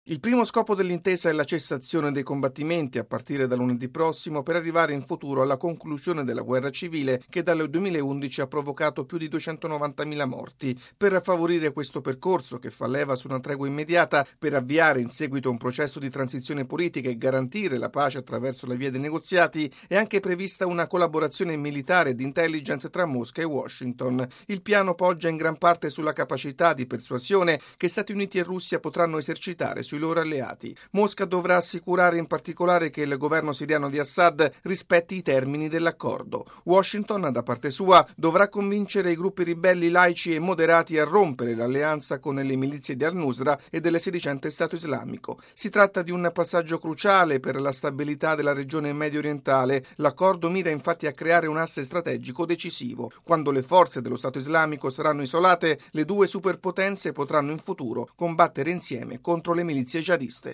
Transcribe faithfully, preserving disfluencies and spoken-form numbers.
Il primo scopo dell'intesa è la cessazione dei combattimenti a partire da lunedì prossimo per arrivare in futuro alla conclusione della guerra civile che dal duemilaundici ha provocato più di duecentonovantamila morti. Per favorire questo percorso, che fa leva su una tregua immediata, per avviare in seguito un processo di transizione politica e garantire la pace attraverso la via dei negoziati, è anche prevista una collaborazione militare e di intelligence tra Mosca e Washington. Il piano poggia in gran parte sulla capacità di persuasione che Stati Uniti e Russia potranno esercitare sui loro alleati. Mosca dovrà assicurare in particolare che il governo siriano di Assad rispetti i termini dell'accordo. Washington, da parte sua, dovrà convincere i gruppi ribelli laici e moderati a rompere l'alleanza con le milizie di al-Nusra e del sedicente Stato islamico. Si tratta di un passaggio cruciale per la stabilità della regione medio orientale. L'accordo mira infatti a creare un asse strategico decisivo. Quando le forze dello Stato islamico saranno isolate, le due superpotenze potranno in futuro combattere insieme contro le milizie jihadiste.